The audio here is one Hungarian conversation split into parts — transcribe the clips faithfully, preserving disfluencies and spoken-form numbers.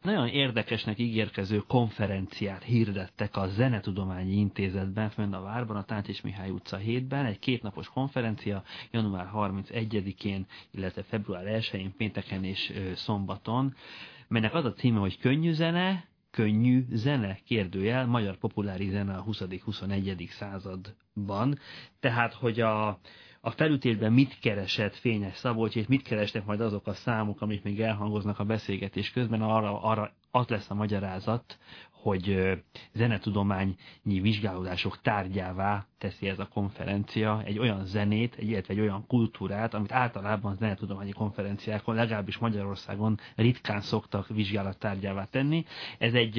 Nagyon érdekesnek ígérkező konferenciát hirdettek a Zenetudományi Intézetben, fönn a Várban, a Táncsis Mihály utca hétben, egy kétnapos konferencia január harmincegyedikén, illetve február elsején, pénteken és szombaton, melynek az a címe, hogy Könnyű zene, könnyű zene, kérdőjel, magyar populáris zene a huszadik-huszonegyedik században. Tehát, hogy a, a felütésben mit keresett Fényes Szabolcs, és mit keresnek majd azok a számok, amik még elhangoznak a beszélgetés közben, arra, arra az lesz a magyarázat, hogy zenetudományi vizsgálódások tárgyává teszi ez a konferencia egy olyan zenét, illetve egy olyan kultúrát, amit általában zenetudományi konferenciákon, legalábbis Magyarországon ritkán szoktak vizsgálattárgyává tenni. Ez egy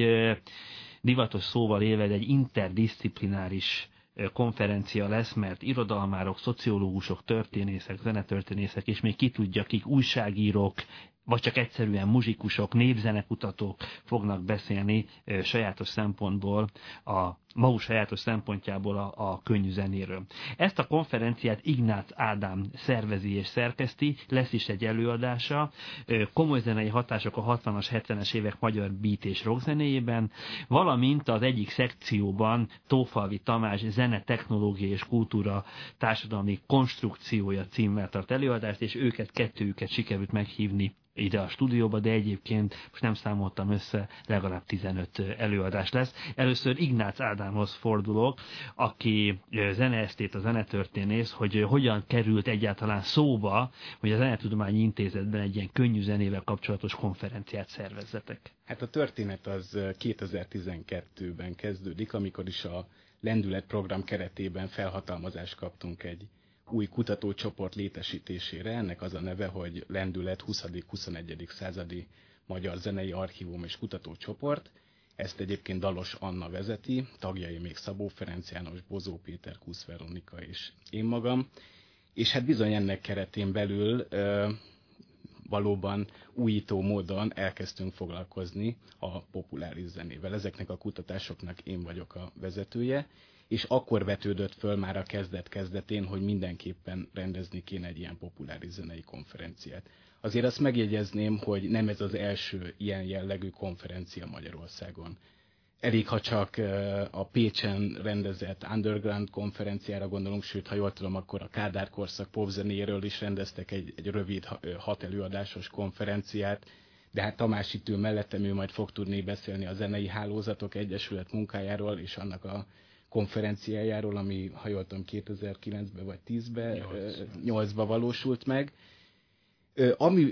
divatos szóval élve, egy interdisziplináris konferencia lesz, mert irodalmárok, szociológusok, történészek, zenetörténészek, és még ki tudja, kik újságírók, vagy csak egyszerűen muzsikusok, népzenekutatók fognak beszélni e, sajátos szempontból, a maguk sajátos szempontjából a, a könnyű zenéről. Ezt a konferenciát Ignác Ádám szervezi és szerkeszti, lesz is egy előadása, e, komoly zenei hatások a hatvanas, hetvenes évek magyar beat és rock zenéjében, valamint az egyik szekcióban Tófalvi Tamás zene, technológia és kultúra társadalmi konstrukciója címmel tart előadást, és őket, kettőjüket sikerült meghívni ide a stúdióba, de egyébként most nem számoltam össze, legalább tizenöt előadás lesz. Először Ignác Ádámhoz fordulok, aki zeneesztét, a zenetörténész, hogy hogyan került egyáltalán szóba, hogy a Zenetudományi Intézetben egy ilyen könnyű zenével kapcsolatos konferenciát szervezzetek. Hát a történet az kétezer-tizenkettőben kezdődik, amikor is a Lendület program keretében felhatalmazást kaptunk egy új kutatócsoport létesítésére. Ennek az a neve, hogy Lendület huszadik-huszonegyedik századi magyar zenei archívum és kutatócsoport. Ezt egyébként Dalos Anna vezeti, tagjai még Szabó Ferenc János, Bozó Péter, Kusz Veronika és én magam. És hát bizony ennek keretén belül ö, valóban újító módon elkezdtünk foglalkozni a populáris zenével. Ezeknek a kutatásoknak én vagyok a vezetője, és akkor vetődött föl már a kezdet-kezdetén, hogy mindenképpen rendezni kéne egy ilyen populáris zenei konferenciát. Azért azt megjegyezném, hogy nem ez az első ilyen jellegű konferencia Magyarországon. Elég, ha csak a Pécsen rendezett Underground konferenciára gondolunk, sőt, ha jól tudom, akkor a Kádár korszak popzenéről is rendeztek egy, egy rövid, hat előadásos konferenciát, de hát Tamás itt ül mellettem, ő majd fog tudni beszélni a Zenei Hálózatok Egyesület munkájáról és annak a konferenciájáról, ami, ha jól tudom, kétezer-kilencben vagy tízben, nyolcban valósult meg. Ami,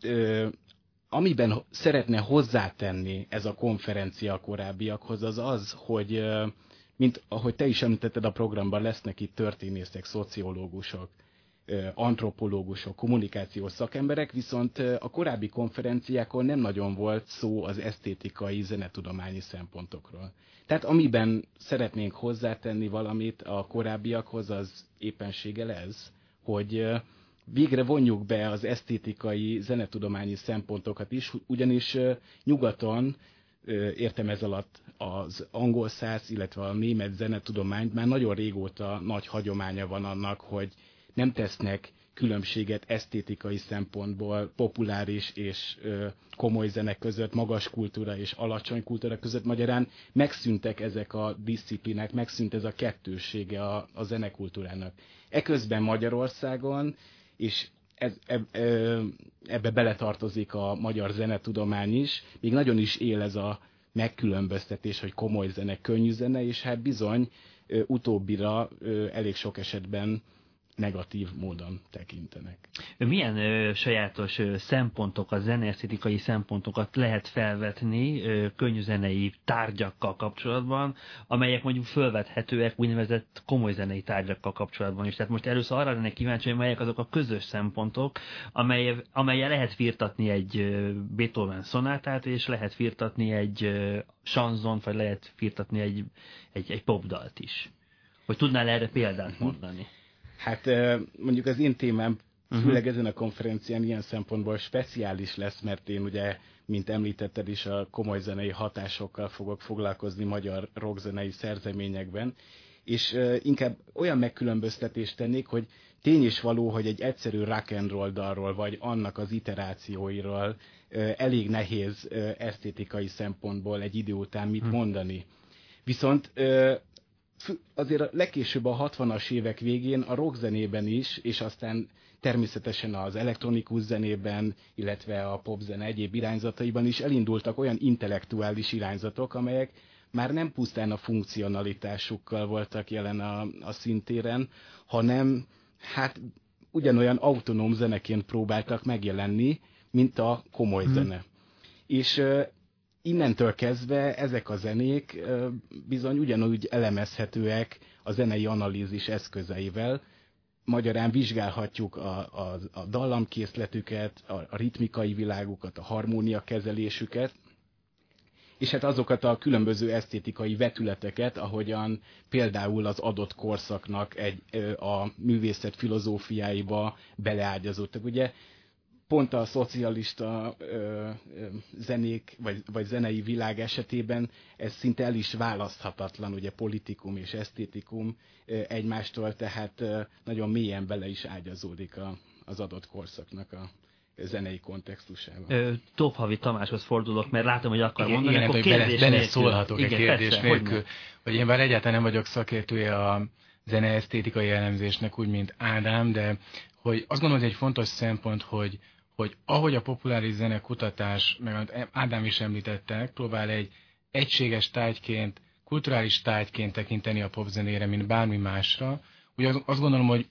amiben szeretne hozzátenni ez a konferencia a korábbiakhoz, az az, hogy, mint ahogy te is említetted a programban, lesznek itt történészek, szociológusok, antropológusok, kommunikációs szakemberek, viszont a korábbi konferenciákon nem nagyon volt szó az esztétikai, zenetudományi szempontokról. Tehát amiben szeretnénk hozzátenni valamit a korábbiakhoz, az éppenséggel ez, hogy végre vonjuk be az esztétikai, zenetudományi szempontokat is, ugyanis nyugaton, értem ez alatt az angol száz, illetve a német zenetudományt, már nagyon régóta nagy hagyománya van annak, hogy nem tesznek különbséget esztétikai szempontból populáris és ö, komoly zene között, magas kultúra és alacsony kultúra között. Magyarán megszűntek ezek a diszciplínák, megszűnt ez a kettőssége a, a zenekultúrának. Eközben Magyarországon, és ez, eb, ebbe beletartozik a magyar zenetudomány is, még nagyon is él ez a megkülönböztetés, hogy komoly zene, könnyű zene, és hát bizony ö, utóbbira ö, elég sok esetben negatív módon tekintenek. Milyen ö, sajátos ö, szempontokat, zeneesztétikai szempontokat lehet felvetni ö, könnyűzenei tárgyakkal kapcsolatban, amelyek mondjuk fölvethetőek úgynevezett komoly zenei tárgyakkal kapcsolatban is. Tehát most először arra lennék kíváncsi, hogy melyek azok a közös szempontok, amely, amelyel lehet firtatni egy ö, Beethoven szonátát, és lehet firtatni egy ö, chanzont, vagy lehet firtatni egy, egy, egy popdalt is. Hogy tudnál erre példát mondani? Hát mondjuk az én témám, főleg ezen a konferencián ilyen szempontból speciális lesz, mert én ugye, mint említetted is, a komoly zenei hatásokkal fogok foglalkozni magyar rockzenei szerzeményekben, és inkább olyan megkülönböztetést tennék, hogy tény is való, hogy egy egyszerű rock and roll dalról, vagy annak az iterációiról elég nehéz esztétikai szempontból egy idő után mit mondani. Viszont azért legkésőbb a hatvanas évek végén a rockzenében is, és aztán természetesen az elektronikus zenében, illetve a popzene egyéb irányzataiban is elindultak olyan intellektuális irányzatok, amelyek már nem pusztán a funkcionalitásukkal voltak jelen a, a színtéren, hanem hát ugyanolyan autonóm zeneként próbáltak megjelenni, mint a komoly hmm. zene. És uh, innentől kezdve ezek a zenék uh, bizony ugyanúgy elemezhetőek a zenei analízis eszközeivel. Magyarán vizsgálhatjuk a, a, a dallamkészletüket, a, a ritmikai világukat, a harmóniakezelésüket, és hát azokat a különböző esztétikai vetületeket, ahogyan például az adott korszaknak egy, a művészet filozófiáiba beleágyazottak. Ugye pont a szocialista ö, ö, zenék, vagy, vagy zenei világ esetében ez szinte el is választhatatlan, ugye politikum és esztétikum ö, egymástól, tehát ö, nagyon mélyen bele is ágyazódik a, az adott korszaknak a zenei kontextusában. Tófhavi Tamáshoz fordulok, mert látom, hogy akar igen, mondani, igen, akkor kérdés kérdés bele, nélkül. Bele szólhatok egy kérdés persze, nélkül, hogy, hogy én bár egyáltalán nem vagyok szakértője a zeneesztétikai elemzésnek, úgy, mint Ádám, de hogy azt gondolom, hogy egy fontos szempont, hogy, hogy ahogy a populáris zene kutatás, meg Ádám is említette, próbál egy egységes tárgyként, kulturális tárgyként tekinteni a popzenére, mint bármi másra, ugye azt gondolom, hogy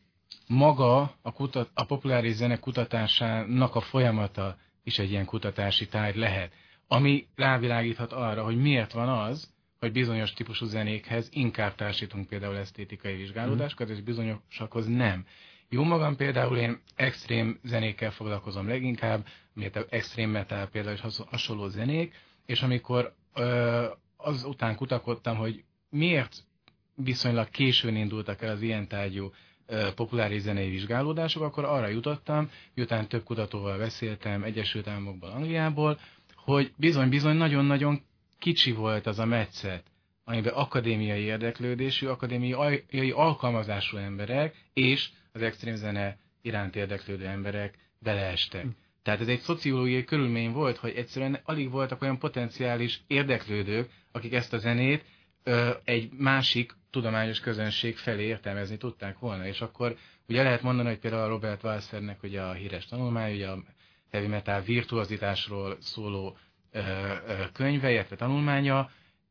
maga a, kutat, a populáris zene kutatásának a folyamata is egy ilyen kutatási tárgy lehet, ami rávilágíthat arra, hogy miért van az, hogy bizonyos típusú zenékhez inkább társítunk például esztétikai vizsgálódásokat, és bizonyosakhoz nem. Jó magam például én extrém zenékkel foglalkozom leginkább, miért extrém metal például és hasonló zenék, és amikor ö, azután kutakodtam, hogy miért viszonylag későn indultak el az ilyen tárgyú populáris zenei vizsgálódások, akkor arra jutottam, miután több kutatóval beszéltem Egyesült Államokból, Angliából, hogy bizony-bizony nagyon-nagyon kicsi volt az a metszet, amiben akadémiai érdeklődésű, akadémiai alkalmazású emberek és az extrém zene iránt érdeklődő emberek beleestek. Tehát ez egy szociológiai körülmény volt, hogy egyszerűen alig voltak olyan potenciális érdeklődők, akik ezt a zenét ö, egy másik tudományos közönség felé értelmezni tudták volna. És akkor ugye lehet mondani, hogy például a Robert Walsernek ugye a híres tanulmány, ugye a heavy metal virtuozitásról szóló ö, ö, könyve, illetve tanulmánya,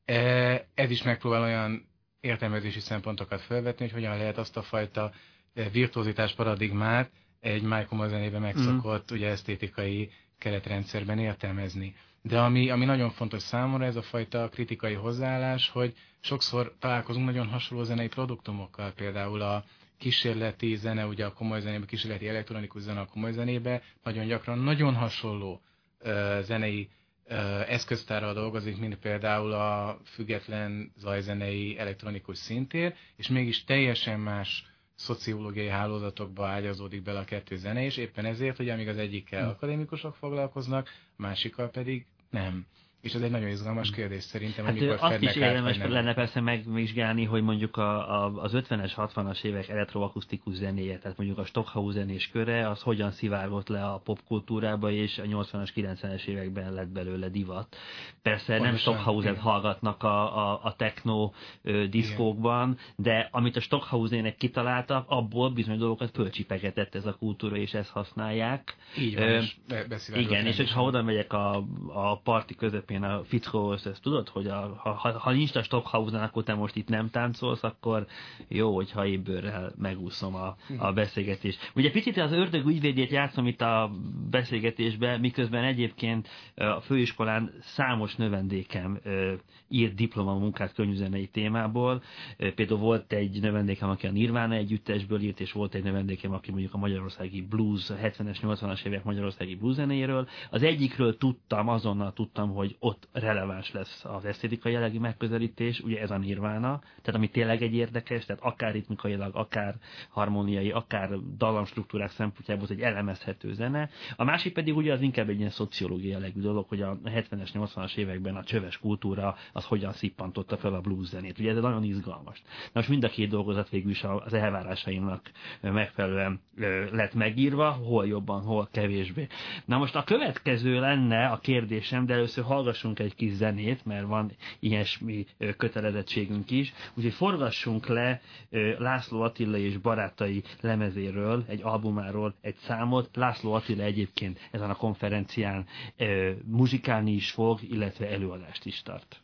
ez is megpróbál olyan értelmezési szempontokat felvetni, hogy hogyan lehet azt a fajta virtuozitás paradigmát egy Michael zenében megszokott mm. ugye esztétikai keretrendszerben értelmezni. De ami, ami nagyon fontos számomra, ez a fajta kritikai hozzáállás, hogy sokszor találkozunk nagyon hasonló zenei produktumokkal, például a kísérleti zene, ugye a komoly zenébe, kísérleti elektronikus zene a komoly zenébe, nagyon gyakran nagyon hasonló uh, zenei uh, eszköztárral dolgozik, mint például a független zajzenei elektronikus színtér, és mégis teljesen más szociológiai hálózatokba ágyazódik bele a kettő zene, és éppen ezért, hogy amíg az egyikkel akadémikusok foglalkoznak, a másikkal pedig nem. És ez egy nagyon izgalmas kérdés szerintem, hát amikor azt is érdemes át, lenne persze megvizsgálni, hogy mondjuk a, a, az ötvenes, hatvanas évek elektroakusztikus zenéje, tehát mondjuk a Stockhausenés köre, az hogyan szivárgott le a popkultúrába, és a nyolcvanas, kilencvenes években lett belőle divat. Persze pontosan, nem Stockhausen hallgatnak a, a, a techno ö, diszkókban, de amit a Stockhausenek kitaláltak, abból bizony dolgokat fölcsipegetett ez a kultúra, és ezt használják. Így van, ö, és be, igen, és ha oda megyek a, a parti között a fickóhoz, ezt tudod, hogy a, ha, ha nincs a Stockhausen, akkor te most itt nem táncolsz, akkor jó, hogyha ébbőrrel megúszom a, a beszélgetést. Ugye picit az ördög ügyvédjét játszom itt a beszélgetésben, miközben egyébként a főiskolán számos növendékem írt diplomamunkát könnyűzenei témából. Például volt egy növendékem, aki a Nirvana együttesből írt, és volt egy növendékem, aki mondjuk a magyarországi blues, a hetvenes, nyolcvanas évek magyarországi blues zenéjéről. Az egyikről tudtam, azonnal tudtam, hogy ott releváns lesz az esztétikai jellegű megközelítés, ugye ez a nirvána, tehát ami tényleg egy érdekes, tehát akár ritmikailag, akár harmóniai, akár dallamstruktúrák szempontjából egy elemezhető zene. A másik pedig ugye az inkább egy ilyen szociológiai jellegű dolog, hogy a hetvenes, nyolcvanas években a csöves kultúra az hogyan szippantotta fel a blues zenét. Ugye ez nagyon izgalmas. Na most mind a két dolgozat végül is az elvárásaimnak megfelelően lett megírva, hol jobban, hol kevésbé. Na most a következő lenne a kérdésem, de először hallgassunk egy kis zenét, mert van ilyesmi kötelezettségünk is. Úgyhogy forgassunk le László Attila és barátai lemezéről, egy albumáról egy számot. László Attila egyébként ezen a konferencián muzsikálni is fog, illetve előadást is tart.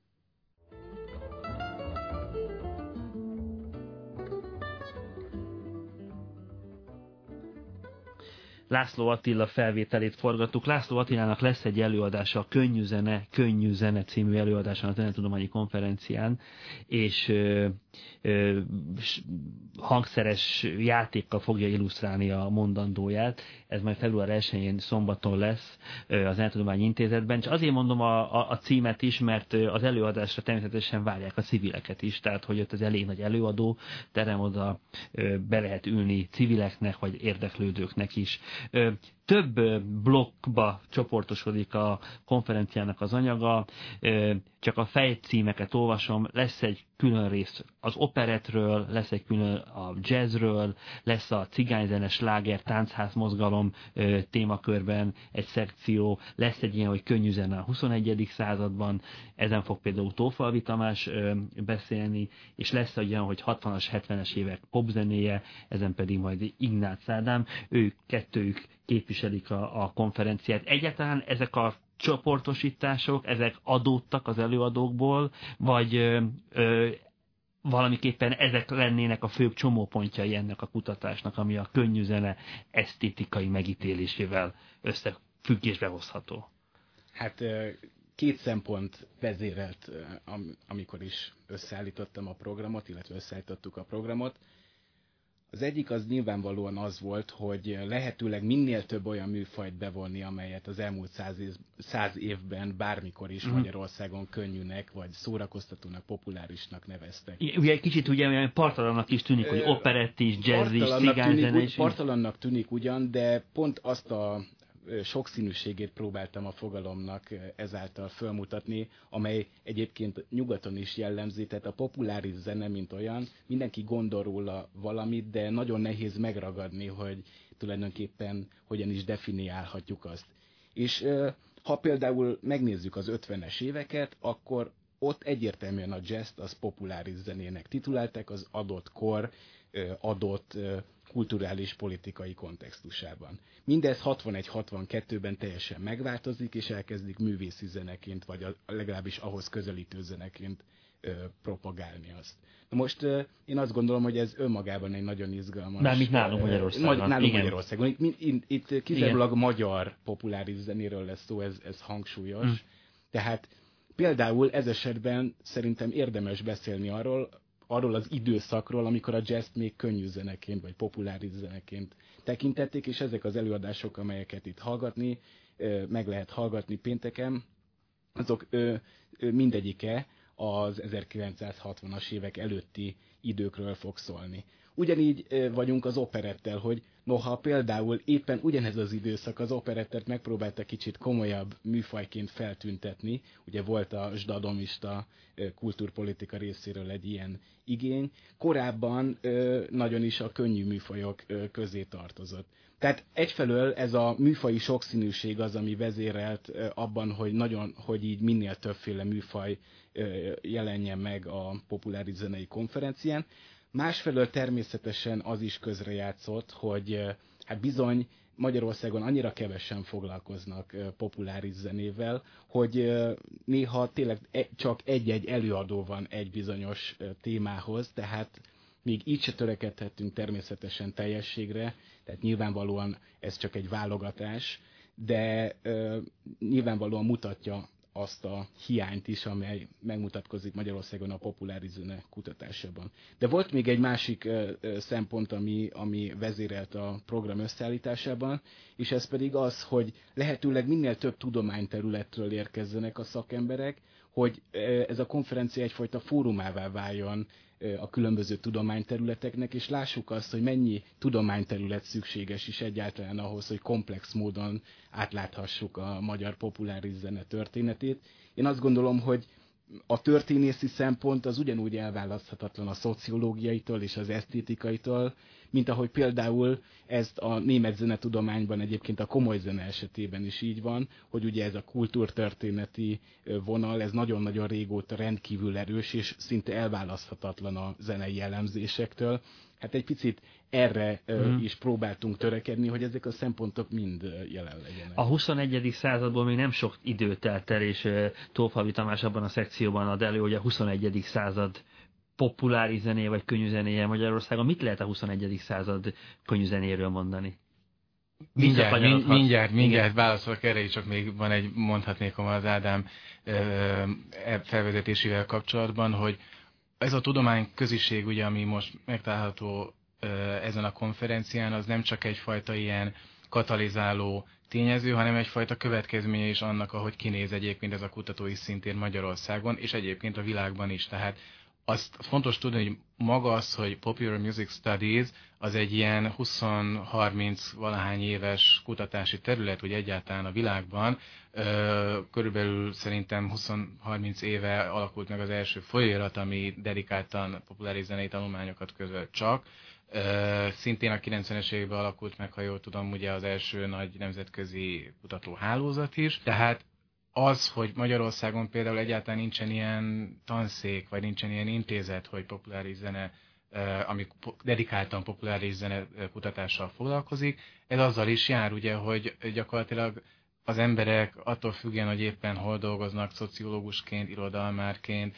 László Attila felvételét forgattuk. László Attilának lesz egy előadása, a Könnyű zene, Könnyű zene című előadáson a Zenetudományi Konferencián, és ö, ö, hangszeres játékkal fogja illusztrálni a mondandóját. Ez majd február elsején szombaton lesz ö, a Zenetudományi Intézetben. És azért mondom a, a, a címet is, mert az előadásra természetesen várják a civileket is, tehát hogy ott az elég nagy előadó terem, oda ö, be lehet ülni civileknek, vagy érdeklődőknek is. Több blokkba csoportosodik a konferenciának az anyaga, csak a fejcímeket olvasom, lesz egy külön rész az operetről, lesz egy külön a jazzről, lesz a cigányzene, sláger, táncház mozgalom témakörben egy szekció, lesz egy ilyen, hogy könnyű zene a huszonegyedik században, ezen fog például Tófalvi Tamás beszélni, és lesz egy olyan, hogy hatvanas, hetvenes évek popzenéje, ezen pedig majd Ignác Ádám, ők kettőjük képviselik a, a konferenciát. Egyáltalán ezek a csoportosítások, ezek adódtak az előadókból, vagy ö, ö, valamiképpen ezek lennének a főbb csomópontjai ennek a kutatásnak, ami a könnyű zene esztétikai megítélésével összefüggésbe hozható? Hát két szempont vezérelt, amikor is összeállítottam a programot, illetve összeállítottuk a programot. Az egyik az nyilvánvalóan az volt, hogy lehetőleg minél több olyan műfajt bevonni, amelyet az elmúlt száz, év, száz évben bármikor is mm. Magyarországon könnyűnek, vagy szórakoztatónak, populárisnak neveztek. Ugye egy kicsit ugye olyan partalannak is tűnik, hogy operett is, jazz is, cigányzene is. Partalannak tűnik ugyan, de pont azt a sokszínűségét próbáltam a fogalomnak ezáltal fölmutatni, amely egyébként nyugaton is jellemzi, tehát a populáris zene, mint olyan, mindenki gondol róla valamit, de nagyon nehéz megragadni, hogy tulajdonképpen hogyan is definiálhatjuk azt. És ha például megnézzük az ötvenes éveket, akkor ott egyértelműen a jazzt az populáris zenének titulálták az adott kor, adott kulturális politikai kontextusában. Mindez hatvanegy-hatvankettőben teljesen megváltozik, és elkezdik művészi zeneként, vagy a, legalábbis ahhoz közelítő zeneként ö, propagálni azt. Na most ö, én azt gondolom, hogy ez önmagában egy nagyon izgalmas... Mármint nálunk Magyarországon. Ö, nálunk Magyarországon. Itt, itt, itt kizárólag magyar populáris zenéről lesz szó, ez, ez hangsúlyos. Mm. Tehát például ez esetben szerintem érdemes beszélni arról, arról az időszakról, amikor a jazzt még könnyű zeneként, vagy populáris zeneként tekintették, és ezek az előadások, amelyeket itt hallgatni, meg lehet hallgatni pénteken, azok mindegyike az ezerkilencszázhatvanas évek előtti időkről fog szólni. Ugyanígy vagyunk az operettel, hogy noha például éppen ugyanez az időszak az operettet megpróbálta kicsit komolyabb műfajként feltüntetni, ugye volt a zsdadomista kultúrpolitika részéről egy ilyen igény, korábban nagyon is a könnyű műfajok közé tartozott. Tehát egyfelől ez a műfaji sokszínűség az, ami vezérelt abban, hogy, nagyon, hogy így minél többféle műfaj jelenjen meg a populáris zenei konferencián. Másfelől természetesen az is közrejátszott, hogy hát bizony Magyarországon annyira kevesen foglalkoznak populáris zenével, hogy néha tényleg csak egy-egy előadó van egy bizonyos témához, tehát még így se törekedhetünk természetesen teljességre, tehát nyilvánvalóan ez csak egy válogatás, de nyilvánvalóan mutatja azt a hiányt is, amely megmutatkozik Magyarországon a populáris zene kutatásában. De volt még egy másik szempont, ami, ami vezérelt a program összeállításában, és ez pedig az, hogy lehetőleg minél több tudományterületről érkezzenek a szakemberek, hogy ez a konferencia egyfajta fórumává váljon a különböző tudományterületeknek, és lássuk azt, hogy mennyi tudományterület szükséges is egyáltalán ahhoz, hogy komplex módon átláthassuk a magyar populáris zene történetét. Én azt gondolom, hogy a történészi szempont az ugyanúgy elválaszthatatlan a szociológiaitól és az esztétikaitól, mint ahogy például ezt a német zenetudományban egyébként a komoly zene esetében is így van, hogy ugye ez a kultúrtörténeti vonal, ez nagyon-nagyon régóta rendkívül erős, és szinte elválaszthatatlan a zenei elemzésektől. Hát egy picit erre mm. is próbáltunk törekedni, hogy ezek a szempontok mind jelen legyenek. A huszonegyedik századból még nem sok idő telt el, és Tófalvi Tamás abban a szekcióban ad elő, hogy a huszonegyedik század populáris zenéje vagy könnyűzenéje Magyarországon. Mit lehet a huszonegyedik század könnyűzenéről mondani? Mindjárt, mind, mindjárt, mindjárt válaszolok erre, csak még van egy mondhatnékom az Ádám e felvezetésével kapcsolatban, hogy ez a tudományköziség, ugye, ami most megtalálható ezen a konferencián, az nem csak egyfajta ilyen katalizáló tényező, hanem egyfajta következménye is annak, ahogy kinéz egyébként ez a kutatói szintér Magyarországon, és egyébként a világban is. Tehát azt fontos tudni, hogy maga az, hogy Popular Music Studies az egy ilyen húsz-harminc valahány éves kutatási terület, hogy egyáltalán a világban körülbelül szerintem húsz-harminc éve alakult meg az első folyóirat, ami dedikáltan populáris zenei tanulmányokat közölt csak. Szintén a kilencvenes években alakult meg, ha jól tudom, ugye az első nagy nemzetközi kutatóhálózat is. Tehát az, hogy Magyarországon például egyáltalán nincsen ilyen tanszék, vagy nincsen ilyen intézet, hogy populáris zene, ami dedikáltan populáris zene kutatással foglalkozik, ez azzal is jár, ugye, hogy gyakorlatilag az emberek attól függően, hogy éppen hol dolgoznak, szociológusként, irodalmárként,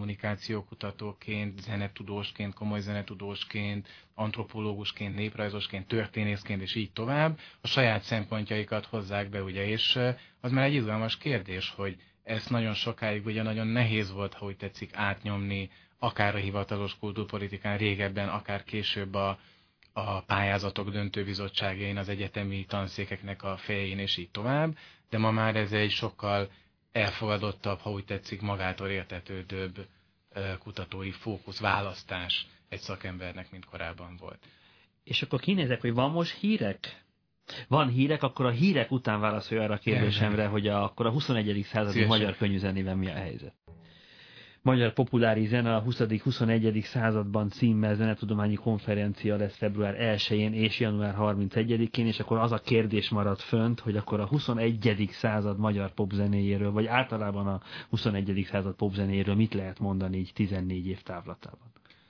kommunikációkutatóként, zenetudósként, komoly zenetudósként, antropológusként, néprajzosként, történészként, és így tovább, a saját szempontjaikat hozzák be, ugye, és az már egy izgalmas kérdés, hogy ezt nagyon sokáig ugye nagyon nehéz volt, ha úgy tetszik, átnyomni, akár a hivatalos kultúrpolitikán régebben, akár később a, a pályázatok döntőbizottságain, az egyetemi tanszékeknek a fején, és így tovább, de ma már ez egy sokkal elfogadottabb, ha úgy tetszik, magától értetődőbb kutatói fókusz, választás egy szakembernek, mint korábban volt. És akkor kinézek, hogy van most hírek? Van hírek, akkor a hírek után válaszolj arra a kérdésemre, hogy a, akkor a huszonegyedik századi Szívesen. magyar könnyűzenében mi a helyzet. Magyar populáris zene a huszadik-huszonegyedik században címmel zenetudományi konferencia lesz február elsején és január harmincegyedikén, és akkor az a kérdés maradt fönt, hogy akkor a huszonegyedik század magyar popzenéjéről, vagy általában a huszonegyedik század popzenéjéről mit lehet mondani így tizennégy év távlatában?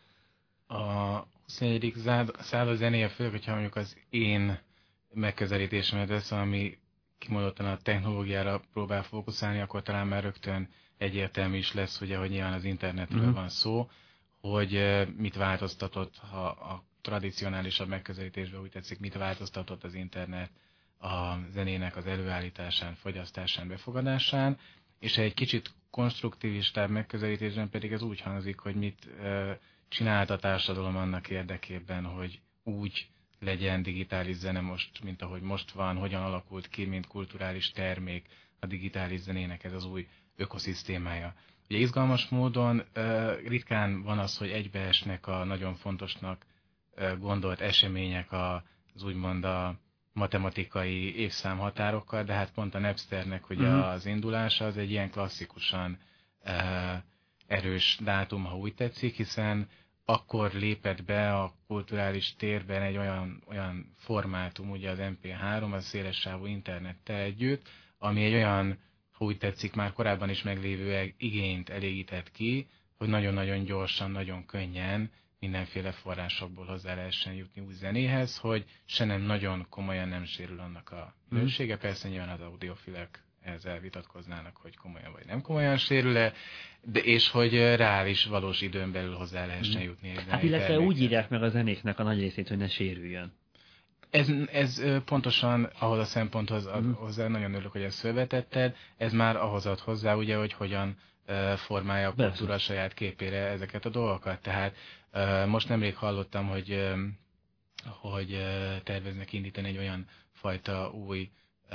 A huszonegyedik század zenéje, főleg, hogyha mondjuk az én megközelítésemet vesz, ami kimondottan a technológiára próbál fókuszálni, akkor talán már rögtön egyértelmű is lesz, ugye, hogy nyilván az internetről uh-huh. van szó, hogy mit változtatott, ha a tradicionálisabb megközelítésben úgy tetszik, mit változtatott az internet a zenének az előállításán, fogyasztásán, befogadásán, és egy kicsit konstruktivistább megközelítésben pedig ez úgy hangzik, hogy mit csinált a társadalom annak érdekében, hogy úgy legyen digitális zene most, mint ahogy most van, hogyan alakult ki, mint kulturális termék a digitális zenének ez az új ökoszisztémája. Ugye izgalmas módon uh, ritkán van az, hogy egybeesnek a nagyon fontosnak uh, gondolt események a, az úgymond a matematikai évszámhatárokkal, de hát pont a Napsternek ugye uh-huh. az indulása az egy ilyen klasszikusan uh, erős dátum, ha úgy tetszik, hiszen akkor lépett be a kulturális térben egy olyan, olyan formátum, ugye az em pé három, az szélessávú internettel együtt, ami egy olyan, ha úgy tetszik, már korábban is meglévő igényt elégített ki, hogy nagyon-nagyon gyorsan, nagyon könnyen mindenféle forrásokból hozzá lehessen jutni új zenéhez, hogy se nem nagyon komolyan nem sérül annak a minősége. Mm. Persze nyilván az audiofilek ezzel vitatkoznának, hogy komolyan vagy nem komolyan sérül-e, de és hogy reális, valós időn belül hozzá lehessen jutni. Hát illetve úgy írják meg a zenéknek a nagy részét, hogy ne sérüljön. Ez, ez pontosan ahhoz a szemponthoz ad hozzá, nagyon örülök, hogy ezt felvetetted, ez már ahhoz ad hozzá, ugye, hogy hogyan formálja a kultúra a saját képére ezeket a dolgokat. Tehát most nemrég hallottam, hogy, hogy terveznek indítani egy olyan fajta új,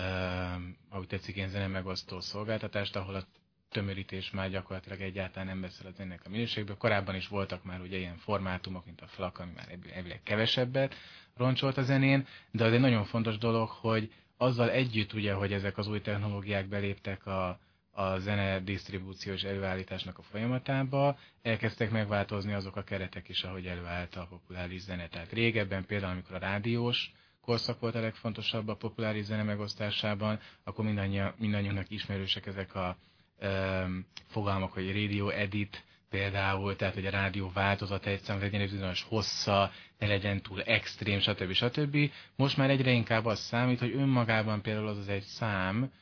ahogy tetszik, ilyen zene megosztó szolgáltatást, ahol a tömörítés már gyakorlatilag egyáltalán nem beszél az ennek a minőségből. Korábban is voltak már ugye ilyen formátumok, mint a FLAC, ami már elvileg kevesebbet roncsolt a zenén, de az egy nagyon fontos dolog, hogy azzal együtt ugye, hogy ezek az új technológiák beléptek a, a zene disztribúciós előállításnak a folyamatába, elkezdtek megváltozni azok a keretek is, ahogy előállt a populáris zene. Tehát régebben például, amikor a rádiós korszak volt a legfontosabb a populáris zene megosztásában, akkor mindannyiunknak ismerősek ezek a um, fogalmak, hogy radio edit, például, tehát hogy a rádió változata egyszerűen legyen egy bizonyos hossza, ne legyen túl extrém, stb. stb. Most már egyre inkább az számít, hogy önmagában például az az egy szám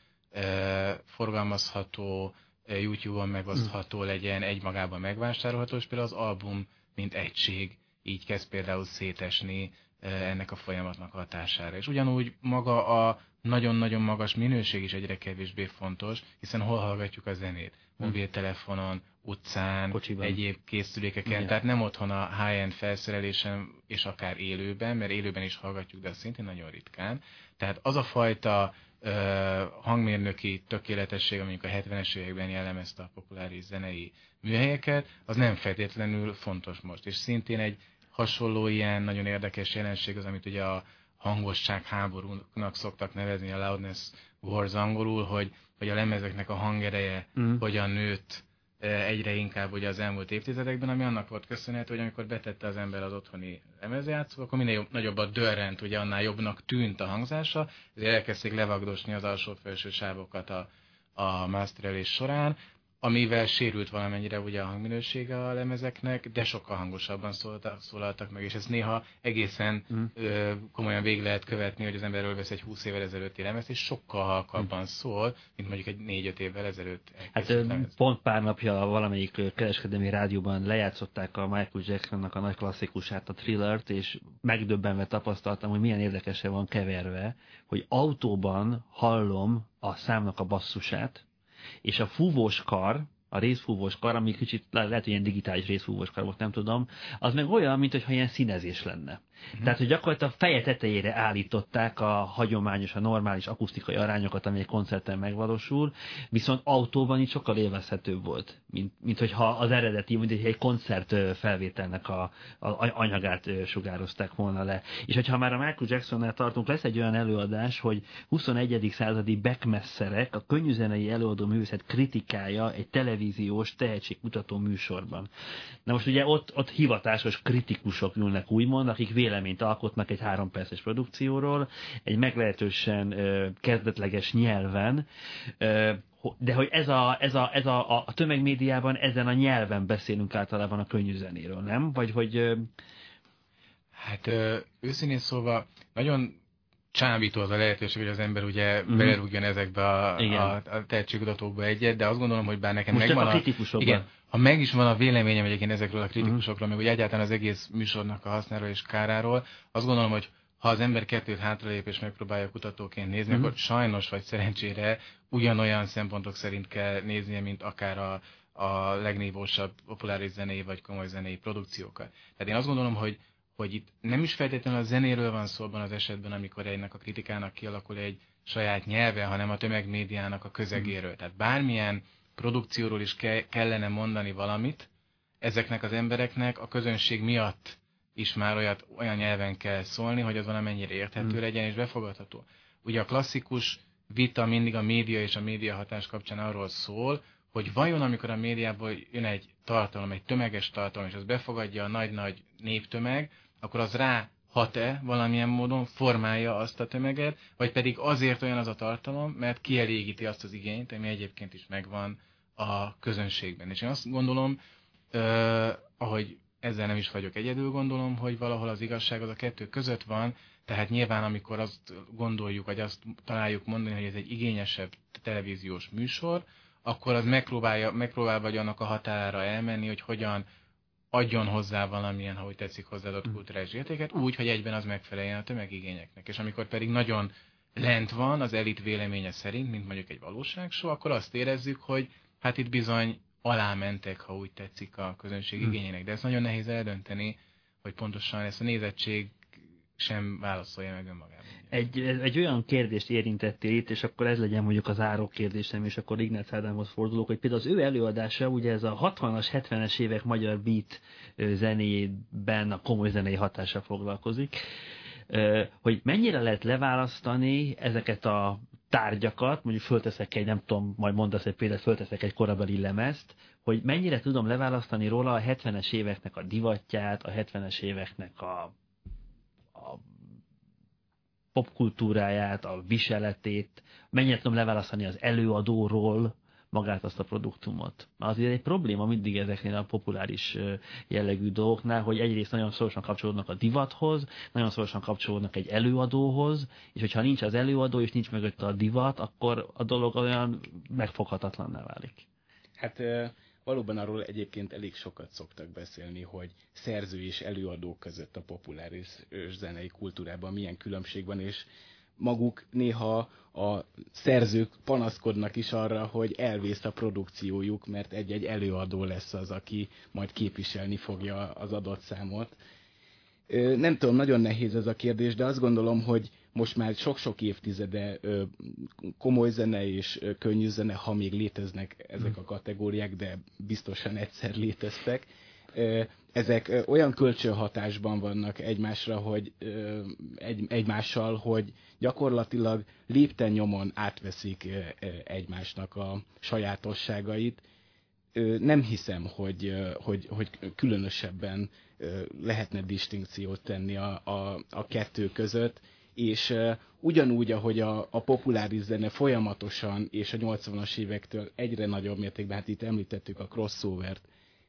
e, forgalmazható, e, YouTube-on megosztható legyen, egymagában megvásárolható, és például az album, mint egység, így kezd például szétesni e, ennek a folyamatnak hatására. És ugyanúgy maga a nagyon-nagyon magas minőség is egyre kevésbé fontos, hiszen hol hallgatjuk a zenét? Mobiltelefonon, utcán, kocsiban, egyéb készülékeken, igen. Tehát nem otthon a high-end felszerelésen, és akár élőben, mert élőben is hallgatjuk, de az szintén nagyon ritkán. Tehát az a fajta uh, hangmérnöki tökéletesség, mondjuk a hetvenes években jellemezte a populáris zenei műhelyeket, az nem feltétlenül fontos most. És szintén egy hasonló ilyen nagyon érdekes jelenség az, amit ugye a hangosság háborúnak szoktak nevezni, a loudness wars angolul, hogy, hogy a lemezeknek a hangereje mm. hogyan nőtt egyre inkább ugye az elmúlt évtizedekben, ami annak volt köszönhető, hogy amikor betette az ember az otthoni lemezjátszóba, akkor minél jobb, nagyobb a dörrent, ugye annál jobbnak tűnt a hangzása, ezért elkezdték levagdosni az alsó-felső sávokat a, a masterelés során, amivel sérült valamennyire ugye a hangminősége a lemezeknek, de sokkal hangosabban szóltak, szólaltak meg, és ezt néha egészen mm. ö, komolyan végig lehet követni, hogy az emberről vesz egy húsz évvel ezelőtti lemezt, és sokkal halkabban mm. szól, mint mondjuk egy négy-öt évvel ezelőtt. Hát lemez. Pont pár napja valamelyik kereskedelmi rádióban lejátszották a Michael Jacksonnak a nagy klasszikusát, a Thrillert, és megdöbbenve tapasztaltam, hogy milyen érdekesen van keverve, hogy autóban hallom a számnak a basszusát, és a fúvós kar, a részfúvós kar, ami kicsit lehet, hogy ilyen digitális részfúvós kar volt, nem tudom, az meg olyan, mintha ilyen színezés lenne. Uh-huh. Tehát, hogy gyakorlatilag a feje tetejére állították a hagyományos, a normális akusztikai arányokat, ami egy koncerten megvalósul, viszont autóban itt sokkal élvezhetőbb volt, mint, mint hogyha az eredeti, mint egy koncert felvételnek a, a anyagát sugározták volna le. És hogyha már a Michael Jacksonnál tartunk, lesz egy olyan előadás, hogy huszonegyedik századi backmasserek, a könnyűzenei előadó művészet kritikája egy televíziós tehetségkutató műsorban. Na most ugye ott, ott hivatásos kritikusok ülnek úgymond, akik véleményt alkotnak egy három perces produkcióról, egy meglehetősen ö, kezdetleges nyelven, ö, de hogy ez a, ez a, ez a, a tömegmédiában ezen a nyelven beszélünk általában a könnyű zenéről, nem? Vagy hogy... Ö... Hát ö, őszintén szólva nagyon csábító az a lehetőség, hogy az ember ugye mm. belerúgjon ezekbe a, a, a tehetségkutatókba egyet, de azt gondolom, hogy bár nekem most megvan a... kritikusokban. Igen, ha meg is van a véleményem egyébként ezekről a kritikusokról, meg úgy egyáltalán az egész műsornak a hasznáról és káráról, azt gondolom, hogy ha az ember kettőt hátralép és megpróbálja kutatóként nézni, mm. akkor sajnos vagy szerencsére ugyanolyan szempontok szerint kell néznie, mint akár a, a legnívósabb populáris zenei vagy komoly zenei produkciókat. Tehát én azt gondolom, hogy hogy itt nem is feltétlenül a zenéről van szó abban az esetben, amikor ennek a kritikának kialakul egy saját nyelve, hanem a tömegmédiának a közegéről. Tehát bármilyen produkcióról is ke- kellene mondani valamit, ezeknek az embereknek a közönség miatt is már olyat, olyan nyelven kell szólni, hogy az valamennyire érthető mm. legyen és befogadható. Ugye a klasszikus vita mindig a média és a médiahatás kapcsán arról szól, hogy vajon amikor a médiából jön egy tartalom, egy tömeges tartalom, és az befogadja a nagy-nagy néptömeg, akkor az rá hat-e valamilyen módon, formálja azt a tömeget, vagy pedig azért olyan az a tartalom, mert kielégíti azt az igényt, ami egyébként is megvan a közönségben. És én azt gondolom, eh, ahogy ezzel nem is vagyok egyedül, gondolom, hogy valahol az igazság az a kettő között van, tehát nyilván amikor azt gondoljuk, vagy azt találjuk mondani, hogy ez egy igényesebb televíziós műsor, akkor az megpróbálja, megpróbál vagy annak a határára elmenni, hogy hogyan adjon hozzá valamilyen, ha úgy tetszik, hozzáadott kulturális értéket, úgy, hogy egyben az megfeleljen a tömegigényeknek. És amikor pedig nagyon lent van az elit véleménye szerint, mint mondjuk egy valóságshow, akkor azt érezzük, hogy hát itt bizony alámentek, ha úgy tetszik, a közönség igényének. De ez nagyon nehéz eldönteni, hogy pontosan ezt a nézettség sem válaszolja meg önmagában. Egy, egy olyan kérdést érintettél itt, és akkor ez legyen mondjuk az záró kérdésem, és akkor Ignác Ádámhoz fordulok, hogy például az ő előadása, ugye ez a hatvanas, hetvenes évek magyar beat zenéjében a komoly zenei hatással foglalkozik, hogy mennyire lehet leválasztani ezeket a tárgyakat, mondjuk fölteszek egy, nem tudom, majd mondasz egy példát, fölteszek egy korabeli lemezt, hogy mennyire tudom leválasztani róla a hetvenes éveknek a divatját, a hetvenes éveknek a, a popkultúráját, a viseletét, mennyire tudom leválasztani az előadóról magát azt a produktumot. Azért egy probléma mindig ezeknél a populáris jellegű dolgoknál, hogy egyrészt nagyon szorosan kapcsolódnak a divathoz, nagyon szorosan kapcsolódnak egy előadóhoz, és hogyha nincs az előadó, és nincs mögötte a divat, akkor a dolog olyan megfoghatatlanná válik. Hát valóban arról egyébként elég sokat szoktak beszélni, hogy szerző és előadó között a populáris zenei kultúrában milyen különbség van, és maguk néha a szerzők panaszkodnak is arra, hogy elvész a produkciójuk, mert egy-egy előadó lesz az, aki majd képviselni fogja az adott számot. Nem tudom, nagyon nehéz ez a kérdés, de azt gondolom, hogy most már sok-sok évtizede komoly zene és könnyű zene, ha még léteznek ezek a kategóriák, de biztosan egyszer léteztek, ezek olyan kölcsönhatásban vannak egymásra, hogy egy, egymással, hogy gyakorlatilag lépten nyomon átveszik egymásnak a sajátosságait. Nem hiszem, hogy, hogy, hogy különösebben lehetne distinkciót tenni a, a, a kettő között, és ugyanúgy, ahogy a, a populáris zene folyamatosan és a nyolcvanas évektől egyre nagyobb mértékben, hát itt említettük a crossovert,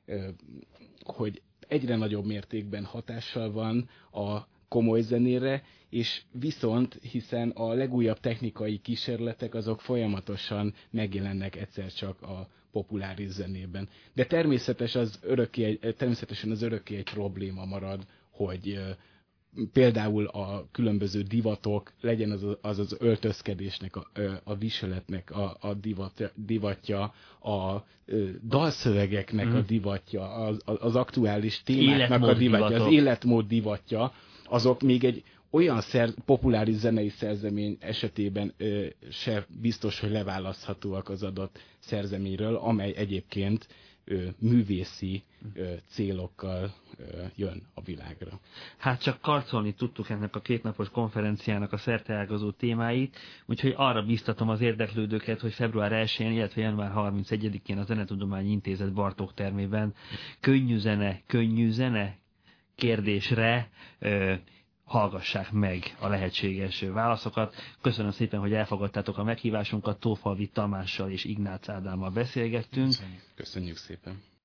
hogy egyre nagyobb mértékben hatással van a komoly zenére, és viszont, hiszen a legújabb technikai kísérletek azok folyamatosan megjelennek egyszer csak a populáris zenében. De természetes az örökké, természetesen az örökké egy probléma marad, hogy például a különböző divatok, legyen az az, az öltözkedésnek, a, a viseletnek a, a divat, divatja, a dalszövegeknek mm. a divatja, az, az aktuális témáknak életmód a divatja, divatok. Az életmód divatja, azok még egy olyan szer, populáris zenei szerzemény esetében ö, se biztos, hogy leválaszthatóak az adott szerzeményről, amely egyébként ö, művészi ö, célokkal ö, jön a világra. Hát csak karcolni tudtuk ennek a kétnapos konferenciának a szerteágazó témáit, úgyhogy arra biztatom az érdeklődőket, hogy február elsején, illetve január harmincegyedikén a Zenetudományi Intézet Bartók termében könnyű zene, könnyű zene kérdésre ö, hallgassák meg a lehetséges válaszokat. Köszönöm szépen, hogy elfogadtátok a meghívásunkat. Tófalvi Tamással és Ignác Ádámmal beszélgettünk. Köszönjük, Köszönjük szépen.